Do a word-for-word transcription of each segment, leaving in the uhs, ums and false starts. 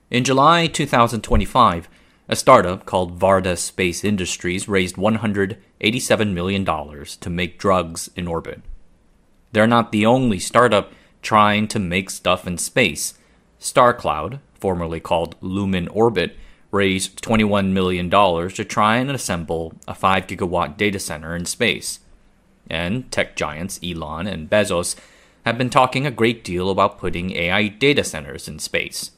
In July two thousand twenty-five, a startup called Varda Space Industries raised one hundred eighty-seven million dollars to make drugs in orbit. They're not the only startup trying to make stuff in space. StarCloud, formerly called Lumen Orbit, raised twenty-one million dollars to try and assemble a five gigawatt data center in space. And tech giants Elon and Bezos have been talking a great deal about putting A I data centers in space.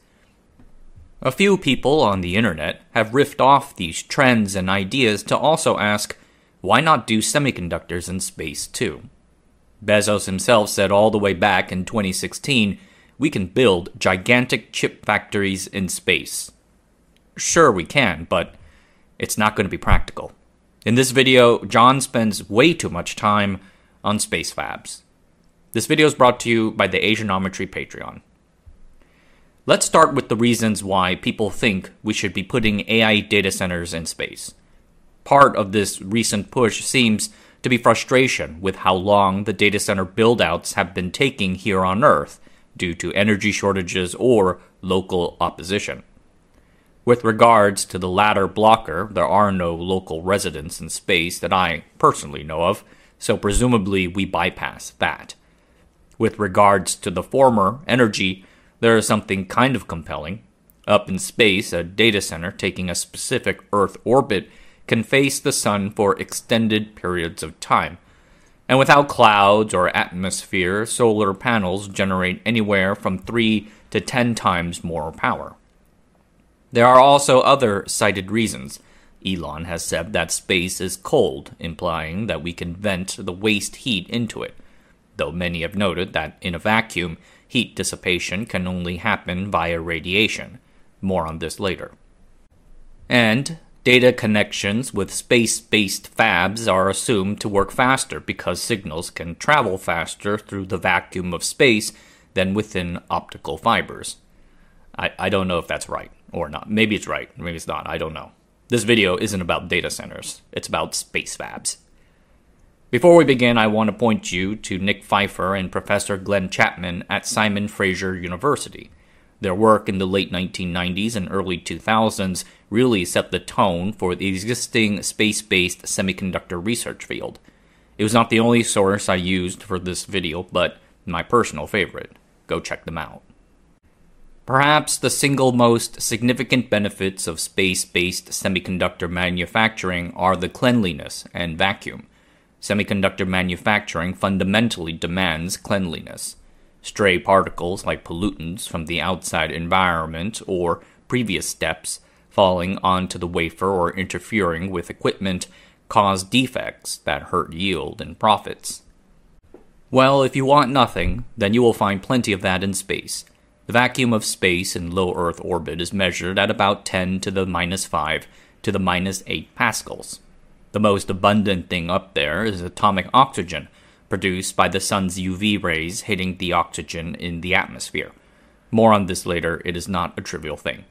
A few people on the internet have riffed off these trends and ideas to also ask, why not do semiconductors in space too? Bezos himself said all the way back in twenty sixteen, we can build gigantic chip factories in space. Sure we can, but it's not going to be practical. In this video, John spends way too much time on space fabs. This video is brought to you by the Asianometry Patreon. Let's start with the reasons why people think we should be putting A I data centers in space. Part of this recent push seems to be frustration with how long the data center build-outs have been taking here on Earth due to energy shortages or local opposition. With regards to the latter blocker, there are no local residents in space that I personally know of, so presumably we bypass that. With regards to the former, energy, there is something kind of compelling. Up in space, a data center taking a specific Earth orbit can face the sun for extended periods of time. And without clouds or atmosphere, solar panels generate anywhere from three to ten times more power. There are also other cited reasons. Elon has said that space is cold, implying that we can vent the waste heat into it, though many have noted that in a vacuum, heat dissipation can only happen via radiation. More on this later. And data connections with space-based fabs are assumed to work faster because signals can travel faster through the vacuum of space than within optical fibers. I, I don't know if that's right or not. Maybe it's right, maybe it's not, I don't know. This video isn't about data centers, it's about space fabs. Before we begin, I want to point you to Nick Pfeiffer and Professor Glenn Chapman at Simon Fraser University. Their work in the late nineteen nineties and early two thousands really set the tone for the existing space-based semiconductor research field. It was not the only source I used for this video, but my personal favorite. Go check them out. Perhaps the single most significant benefits of space-based semiconductor manufacturing are the cleanliness and vacuum. Semiconductor manufacturing fundamentally demands cleanliness. Stray particles like pollutants from the outside environment or previous steps falling onto the wafer or interfering with equipment cause defects that hurt yield and profits. Well, if you want nothing, then you will find plenty of that in space. The vacuum of space in low Earth orbit is measured at about ten to the minus five to the minus eight pascals. The most abundant thing up there is atomic oxygen, produced by the sun's U V rays hitting the oxygen in the atmosphere. More on this later, it is not a trivial thing.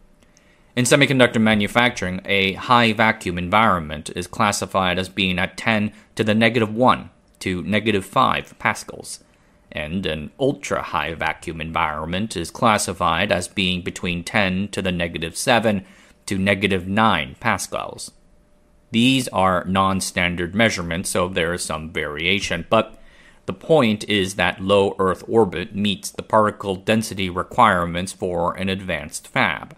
In semiconductor manufacturing, a high vacuum environment is classified as being at ten to the negative one to negative five pascals, and an ultra-high vacuum environment is classified as being between ten to the negative seven to negative nine pascals. These are non-standard measurements, so there is some variation, but the point is that low Earth orbit meets the particle density requirements for an advanced fab.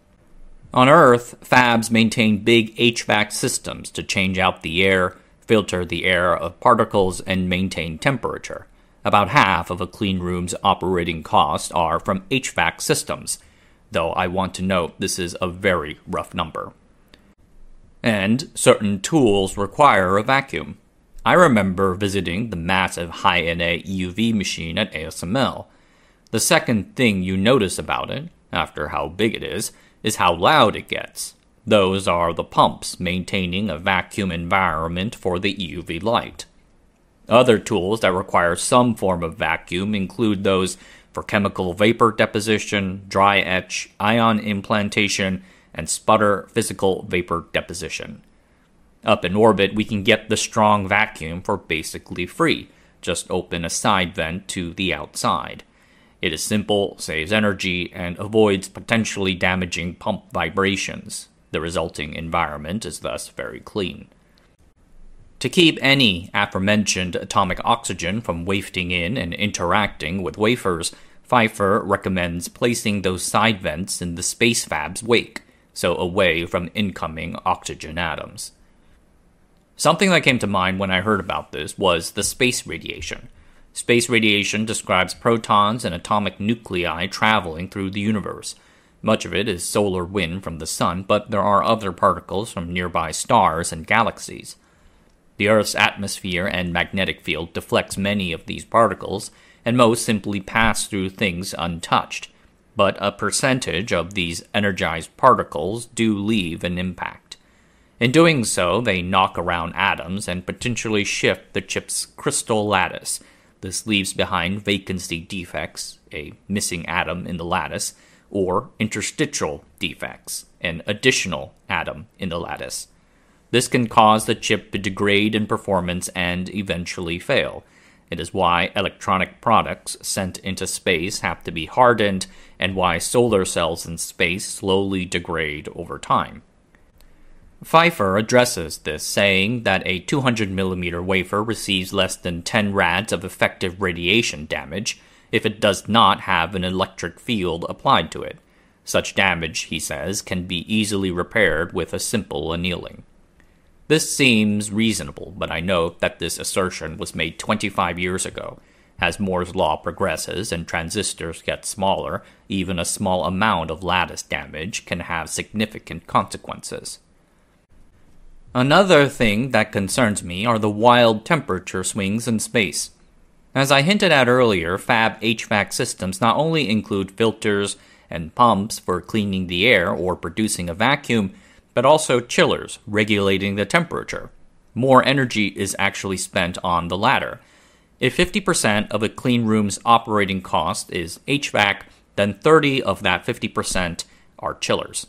On Earth, fabs maintain big H V A C systems to change out the air, filter the air of particles, and maintain temperature. About half of a clean room's operating costs are from H V A C systems, though I want to note this is a very rough number. And certain tools require a vacuum. I remember visiting the massive high-N A E U V machine at A S M L. The second thing you notice about it, after how big it is, is how loud it gets. Those are the pumps maintaining a vacuum environment for the E U V light. Other tools that require some form of vacuum include those for chemical vapor deposition, dry etch, ion implantation, and sputter physical vapor deposition. Up in orbit, we can get the strong vacuum for basically free. Just open a side vent to the outside. It is simple, saves energy, and avoids potentially damaging pump vibrations. The resulting environment is thus very clean. To keep any aforementioned atomic oxygen from wafting in and interacting with wafers, Pfeiffer recommends placing those side vents in the space fab's wake, so away from incoming oxygen atoms. Something that came to mind when I heard about this was the space radiation. Space radiation describes protons and atomic nuclei traveling through the universe. Much of it is solar wind from the sun, but there are other particles from nearby stars and galaxies. The Earth's atmosphere and magnetic field deflects many of these particles, and most simply pass through things untouched. But a percentage of these energized particles do leave an impact. In doing so, they knock around atoms and potentially shift the chip's crystal lattice. This leaves behind vacancy defects, a missing atom in the lattice, or interstitial defects, an additional atom in the lattice. This can cause the chip to degrade in performance and eventually fail. It is why electronic products sent into space have to be hardened, and why solar cells in space slowly degrade over time. Pfeiffer addresses this, saying that a two hundred millimeter wafer receives less than ten rads of effective radiation damage if it does not have an electric field applied to it. Such damage, he says, can be easily repaired with a simple annealing. This seems reasonable, but I note that this assertion was made twenty-five years ago. As Moore's law progresses and transistors get smaller, even a small amount of lattice damage can have significant consequences. Another thing that concerns me are the wild temperature swings in space. As I hinted at earlier, fab H V A C systems not only include filters and pumps for cleaning the air or producing a vacuum, but also chillers regulating the temperature. More energy is actually spent on the latter. If fifty percent of a clean room's operating cost is H V A C, then thirty of that fifty percent are chillers.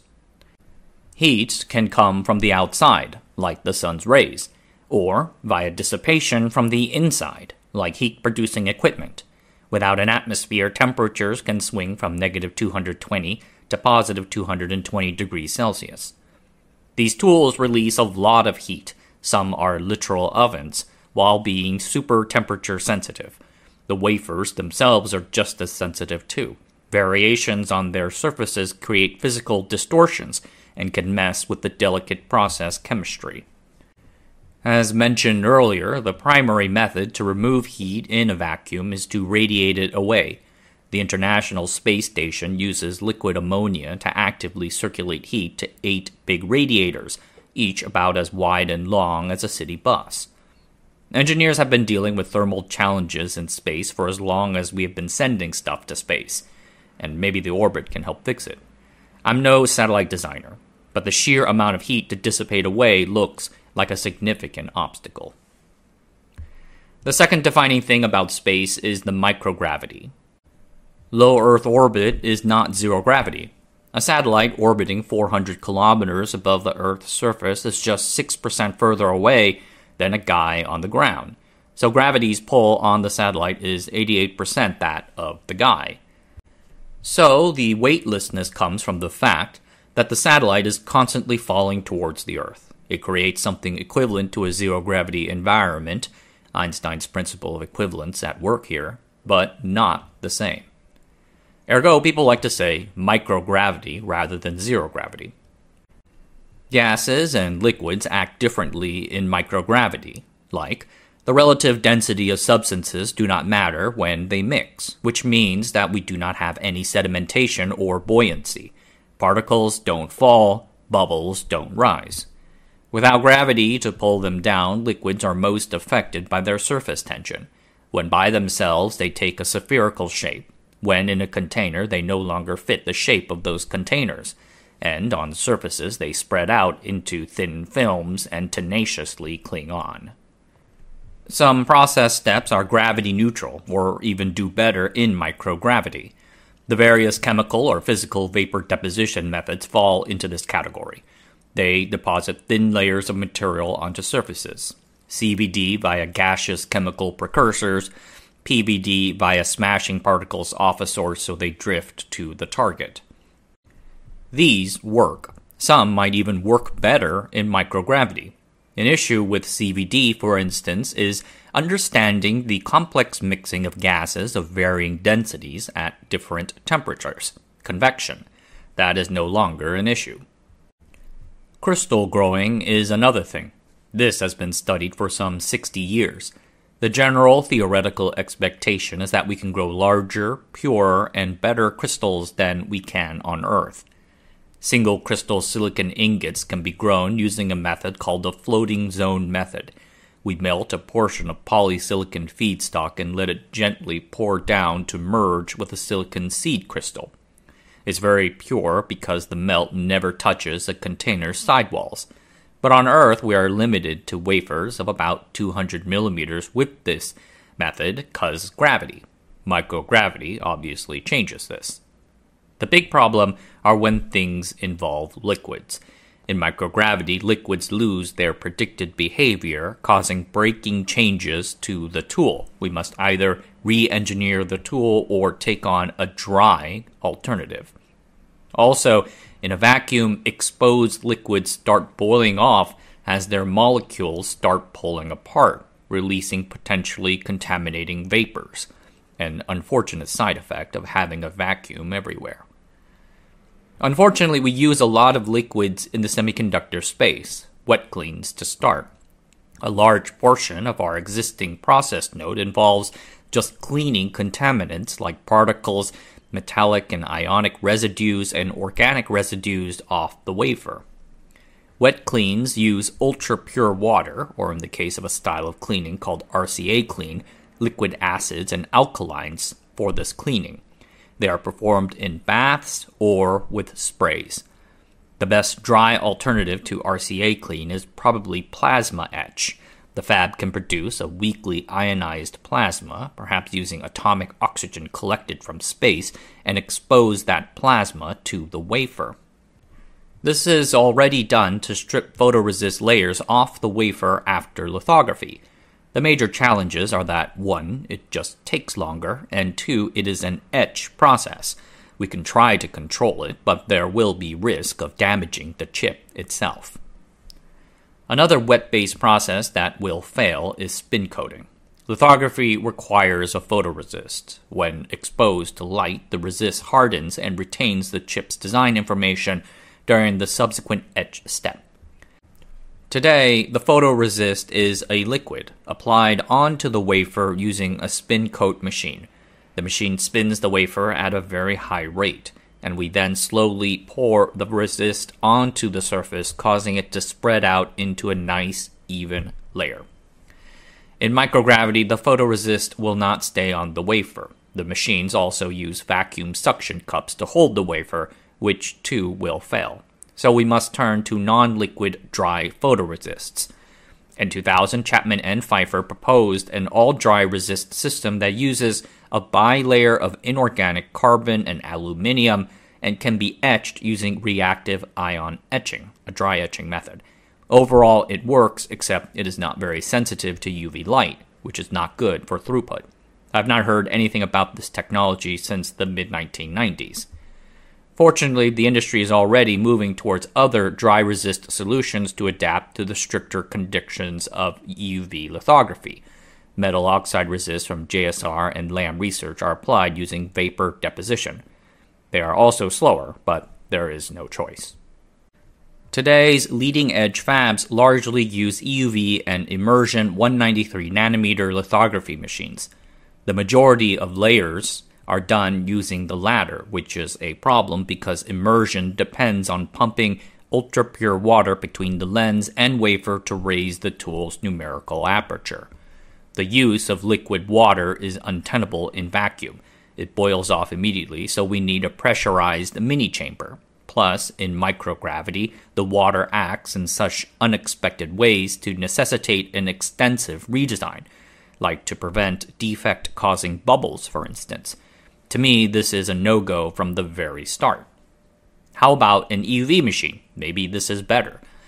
Heat can come from the outside, like the sun's rays, or via dissipation from the inside, like heat-producing equipment. Without an atmosphere, temperatures can swing from negative two hundred twenty to positive two hundred twenty degrees Celsius. These tools release a lot of heat. Some are literal ovens, while being super temperature sensitive. The wafers themselves are just as sensitive too. Variations on their surfaces create physical distortions and can mess with the delicate process chemistry. As mentioned earlier, the primary method to remove heat in a vacuum is to radiate it away. The International Space Station uses liquid ammonia to actively circulate heat to eight big radiators, each about as wide and long as a city bus. Engineers have been dealing with thermal challenges in space for as long as we have been sending stuff to space, and maybe the orbit can help fix it. I'm no satellite designer, but the sheer amount of heat to dissipate away looks like a significant obstacle. The second defining thing about space is the microgravity. Low Earth orbit is not zero gravity. A satellite orbiting four hundred kilometers above the Earth's surface is just six percent further away than a guy on the ground, so gravity's pull on the satellite is eighty-eight percent that of the guy. So the weightlessness comes from the fact that the satellite is constantly falling towards the Earth. It creates something equivalent to a zero-gravity environment, Einstein's principle of equivalence at work here, but not the same. Ergo, people like to say microgravity rather than zero gravity. Gases and liquids act differently in microgravity, like the relative density of substances do not matter when they mix, which means that we do not have any sedimentation or buoyancy. Particles don't fall, bubbles don't rise. Without gravity to pull them down, liquids are most affected by their surface tension. When by themselves, they take a spherical shape. When in a container, they no longer fit the shape of those containers, and on surfaces they spread out into thin films and tenaciously cling on. Some process steps are gravity neutral, or even do better in microgravity. The various chemical or physical vapor deposition methods fall into this category. They deposit thin layers of material onto surfaces. C V D via gaseous chemical precursors, P V D via smashing particles off a source so they drift to the target. These work. Some might even work better in microgravity. An issue with C V D, for instance, is understanding the complex mixing of gases of varying densities at different temperatures, convection. That is no longer an issue. Crystal growing is another thing. This has been studied for some sixty years. The general theoretical expectation is that we can grow larger, purer, and better crystals than we can on Earth. Single crystal silicon ingots can be grown using a method called the floating zone method. We melt a portion of polysilicon feedstock and let it gently pour down to merge with a silicon seed crystal. It's very pure because the melt never touches a container's sidewalls. But on Earth, we are limited to wafers of about two hundred millimeters with this method because gravity. Microgravity obviously changes this. The big problem are when things involve liquids. In microgravity, liquids lose their predicted behavior, causing breaking changes to the tool. We must either re-engineer the tool or take on a dry alternative. Also, in a vacuum, exposed liquids start boiling off as their molecules start pulling apart, releasing potentially contaminating vapors, an unfortunate side effect of having a vacuum everywhere. Unfortunately, we use a lot of liquids in the semiconductor space, wet cleans to start. A large portion of our existing process node involves just cleaning contaminants like particles, metallic and ionic residues, and organic residues off the wafer. Wet cleans use ultra-pure water, or in the case of a style of cleaning called R C A clean, liquid acids and alkalines for this cleaning. They are performed in baths or with sprays. The best dry alternative to R C A clean is probably plasma etch. The fab can produce a weakly ionized plasma, perhaps using atomic oxygen collected from space, and expose that plasma to the wafer. This is already done to strip photoresist layers off the wafer after lithography. The major challenges are that, one, it just takes longer, and two, it is an etch process. We can try to control it, but there will be risk of damaging the chip itself. Another wet-based process that will fail is spin coating. Lithography requires a photoresist. When exposed to light, the resist hardens and retains the chip's design information during the subsequent etch step. Today, the photoresist is a liquid applied onto the wafer using a spin coat machine. The machine spins the wafer at a very high rate, and we then slowly pour the resist onto the surface, causing it to spread out into a nice, even layer. In microgravity, the photoresist will not stay on the wafer. The machines also use vacuum suction cups to hold the wafer, which too will fail. So we must turn to non-liquid dry photoresists. In two thousand, Chapman and Pfeiffer proposed an all-dry resist system that uses a bilayer of inorganic carbon and aluminium and can be etched using reactive ion etching, a dry etching method. Overall, it works, except it is not very sensitive to U V light, which is not good for throughput. I've not heard anything about this technology since the mid nineteen nineties. Fortunately, the industry is already moving towards other dry resist solutions to adapt to the stricter conditions of E U V lithography. Metal oxide resists from J S R and Lam Research are applied using vapor deposition. They are also slower, but there is no choice. Today's leading-edge fabs largely use E U V and immersion one ninety-three nanometer lithography machines. The majority of layers are done using the latter, which is a problem because immersion depends on pumping ultra-pure water between the lens and wafer to raise the tool's numerical aperture. The use of liquid water is untenable in vacuum. It boils off immediately, so we need a pressurized mini-chamber. Plus, in microgravity, the water acts in such unexpected ways to necessitate an extensive redesign, like to prevent defect-causing bubbles, for instance. To me, this is a no-go from the very start. How about an E U V machine? Maybe this is better.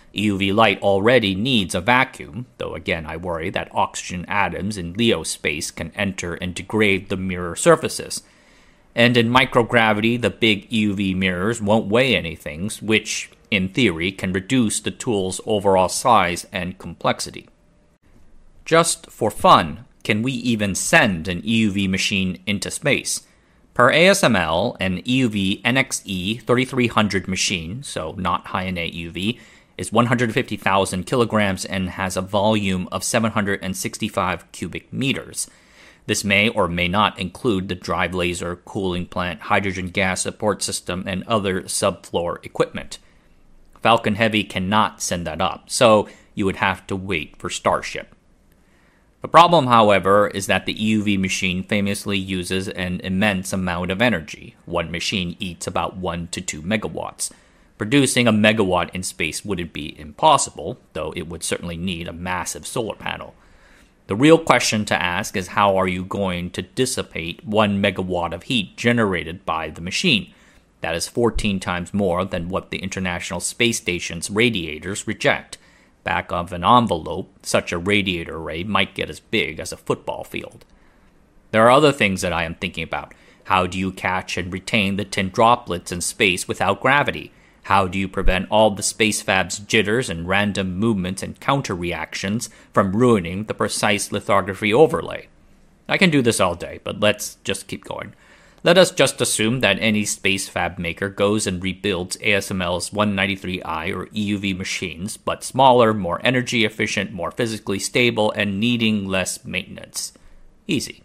E U V light already needs a vacuum, though again I worry that oxygen atoms in LEO space can enter and degrade the mirror surfaces. And in microgravity, the big E U V mirrors won't weigh anything, which, in theory, can reduce the tool's overall size and complexity. Just for fun, can we even send an E U V machine into space? Per A S M L, an E U V N X E thirty-three hundred machine, so not high-NA E U V, is one hundred fifty thousand kilograms and has a volume of seven hundred sixty-five cubic meters. This may or may not include the drive laser, cooling plant, hydrogen gas support system, and other subfloor equipment. Falcon Heavy cannot send that up, so you would have to wait for Starship. The problem, however, is that the E U V machine famously uses an immense amount of energy. One machine eats about one to two megawatts. Producing a megawatt in space wouldn't be impossible, though it would certainly need a massive solar panel. The real question to ask is how are you going to dissipate one megawatt of heat generated by the machine? That is fourteen times more than what the International Space Station's radiators reject. Back of an envelope, such a radiator array might get as big as a football field. There are other things that I am thinking about. How do you catch and retain the tin droplets in space without gravity? How do you prevent all the space fab's jitters and random movements and counter-reactions from ruining the precise lithography overlay? I can do this all day, but let's just keep going. Let us just assume that any space fab maker goes and rebuilds A S M L's one ninety-three I or E U V machines, but smaller, more energy efficient, more physically stable, and needing less maintenance. Easy.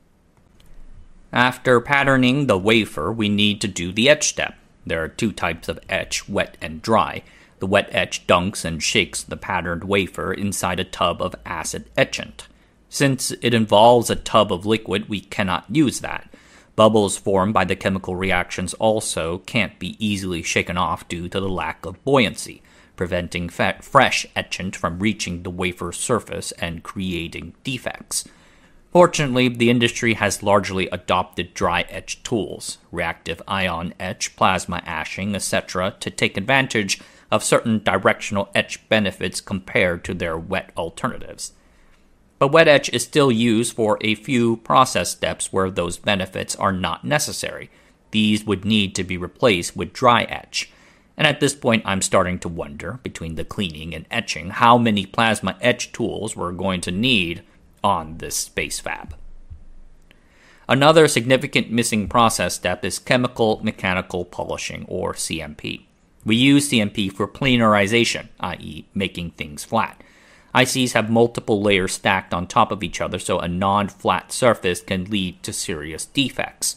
After patterning the wafer, we need to do the etch step. There are two types of etch, wet and dry. The wet etch dunks and shakes the patterned wafer inside a tub of acid etchant. Since it involves a tub of liquid, we cannot use that. Bubbles formed by the chemical reactions also can't be easily shaken off due to the lack of buoyancy, preventing fat fresh etchant from reaching the wafer surface and creating defects. Fortunately, the industry has largely adopted dry etch tools, reactive ion etch, plasma ashing, et cetera, to take advantage of certain directional etch benefits compared to their wet alternatives. But wet etch is still used for a few process steps where those benefits are not necessary. These would need to be replaced with dry etch. And at this point, I'm starting to wonder, between the cleaning and etching, how many plasma etch tools we're going to need on this space fab. Another significant missing process step is chemical mechanical polishing, or C M P. We use C M P for planarization, that is making things flat. I Cs have multiple layers stacked on top of each other, so a non-flat surface can lead to serious defects.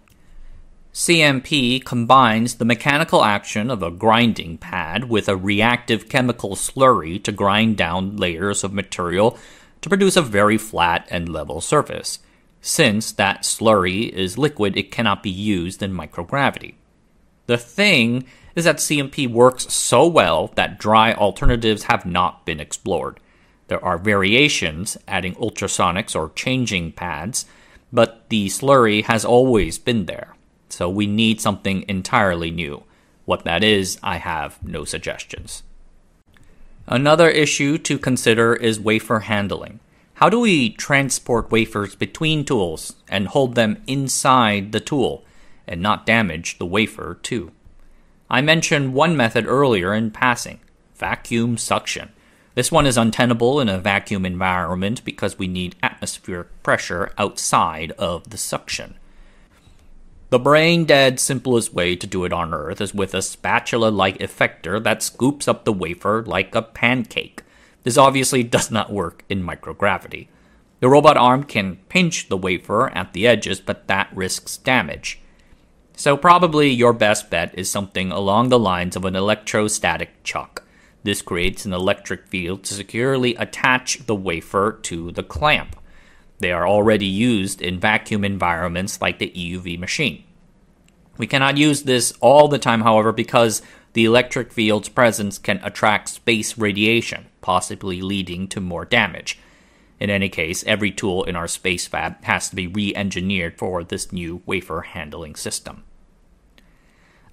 C M P combines the mechanical action of a grinding pad with a reactive chemical slurry to grind down layers of material to produce a very flat and level surface. Since that slurry is liquid, it cannot be used in microgravity. The thing is that C M P works so well that dry alternatives have not been explored. There are variations, adding ultrasonics or changing pads, but the slurry has always been there. So we need something entirely new. What that is, I have no suggestions. Another issue to consider is wafer handling. How do we transport wafers between tools and hold them inside the tool and not damage the wafer too? I mentioned one method earlier in passing, vacuum suction. This one is untenable in a vacuum environment because we need atmospheric pressure outside of the suction. The brain-dead simplest way to do it on Earth is with a spatula-like effector that scoops up the wafer like a pancake. This obviously does not work in microgravity. The robot arm can pinch the wafer at the edges, but that risks damage. So probably your best bet is something along the lines of an electrostatic chuck. This creates an electric field to securely attach the wafer to the clamp. They are already used in vacuum environments like the E U V machine. We cannot use this all the time, however, because the electric field's presence can attract space radiation, possibly leading to more damage. In any case, every tool in our space fab has to be re-engineered for this new wafer handling system.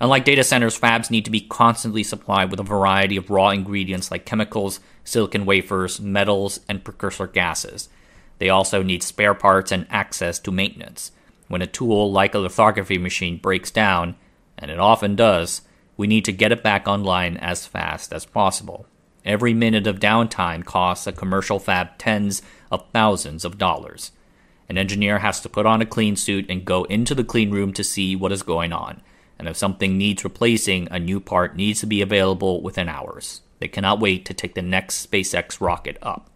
Unlike data centers, fabs need to be constantly supplied with a variety of raw ingredients like chemicals, silicon wafers, metals, and precursor gases. They also need spare parts and access to maintenance. When a tool like a lithography machine breaks down, and it often does, we need to get it back online as fast as possible. Every minute of downtime costs a commercial fab tens of thousands of dollars. An engineer has to put on a clean suit and go into the clean room to see what is going on. And if something needs replacing, a new part needs to be available within hours. They cannot wait to take the next SpaceX rocket up.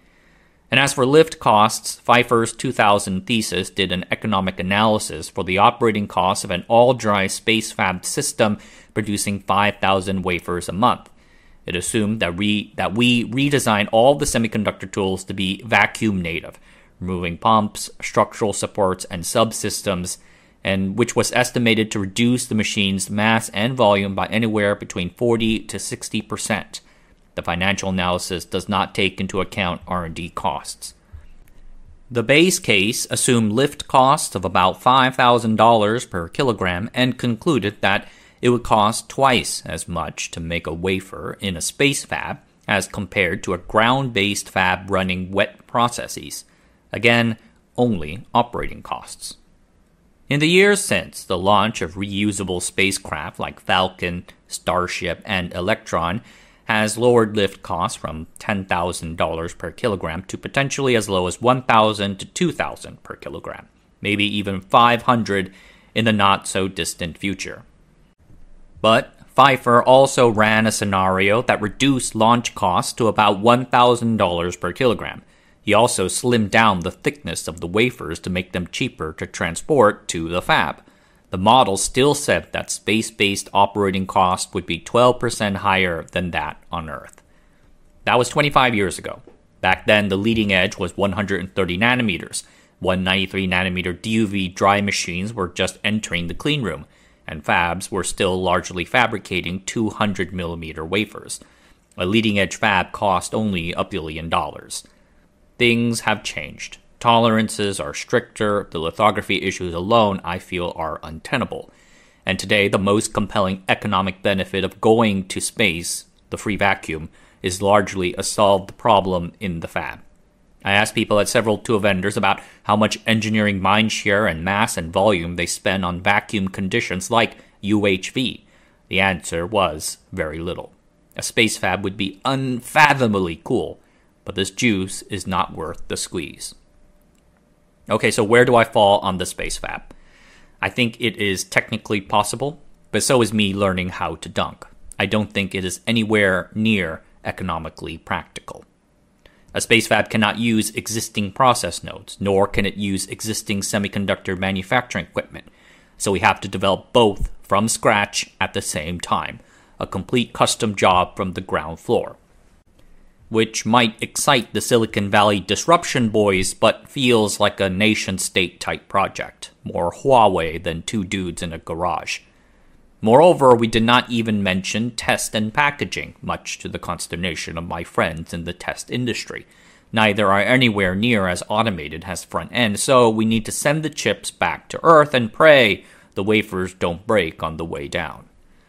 And as for lift costs, Pfeiffer's two thousand thesis did an economic analysis for the operating costs of an all-dry space fab system producing five thousand wafers a month. It assumed that we, that we redesign all the semiconductor tools to be vacuum native, removing pumps, structural supports, and subsystems, and which was estimated to reduce the machine's mass and volume by anywhere between forty to sixty percent. The financial analysis does not take into account R and D costs. The base case assumed lift costs of about five thousand dollars per kilogram and concluded that it would cost twice as much to make a wafer in a space fab as compared to a ground-based fab running wet processes. Again, only operating costs. In the years since the launch of reusable spacecraft like Falcon, Starship, and Electron has lowered lift costs from ten thousand dollars per kilogram to potentially as low as one thousand dollars to two thousand dollars per kilogram, maybe even five hundred dollars in the not-so-distant future. But Pfeiffer also ran a scenario that reduced launch costs to about one thousand dollars per kilogram. He also slimmed down the thickness of the wafers to make them cheaper to transport to the fab. The model still said that space-based operating costs would be twelve percent higher than that on Earth. That was twenty-five years ago. Back then, the leading edge was one hundred thirty nanometers. one hundred ninety-three nanometer D U V dry machines were just entering the clean room, and fabs were still largely fabricating two hundred millimeter wafers. A leading-edge fab cost only a billion dollars. Things have changed. Tolerances are stricter. The lithography issues alone, I feel, are untenable. And today, the most compelling economic benefit of going to space, the free vacuum, is largely a solved problem in the fab. I asked people at several tool vendors about how much engineering mindshare and mass and volume they spend on vacuum conditions like U H V. The answer was very little. A space fab would be unfathomably cool, but this juice is not worth the squeeze. Okay, so where do I fall on the space fab? I think it is technically possible, but so is me learning how to dunk. I don't think it is anywhere near economically practical. A space fab cannot use existing process nodes, nor can it use existing semiconductor manufacturing equipment. So we have to develop both from scratch at the same time, a complete custom job from the ground floor. Which might excite the Silicon Valley disruption boys, but feels like a nation-state type project, more Huawei than two dudes in a garage. Moreover, we did not even mention test and packaging, much to the consternation of my friends in the test industry. Neither are anywhere near as automated as front end, so we need to send the chips back to Earth and pray the wafers don't break on the way down.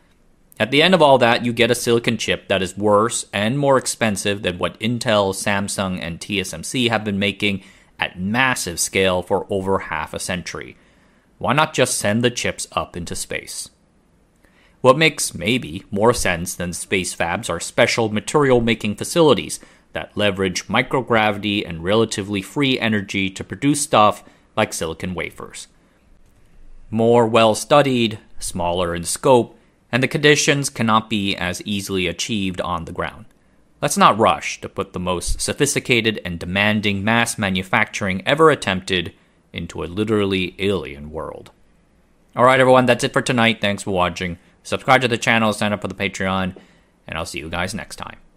At the end of all that, you get a silicon chip that is worse and more expensive than what Intel, Samsung, and T S M C have been making at massive scale for over half a century. Why not just send the chips up into space? What makes, maybe, more sense than space fabs are special material-making facilities that leverage microgravity and relatively free energy to produce stuff like silicon wafers. More well-studied, smaller in scope, and the conditions cannot be as easily achieved on the ground. Let's not rush to put the most sophisticated and demanding mass manufacturing ever attempted into a literally alien world. Alright everyone, that's it for tonight. Thanks for watching. Subscribe to the channel, sign up for the Patreon, and I'll see you guys next time.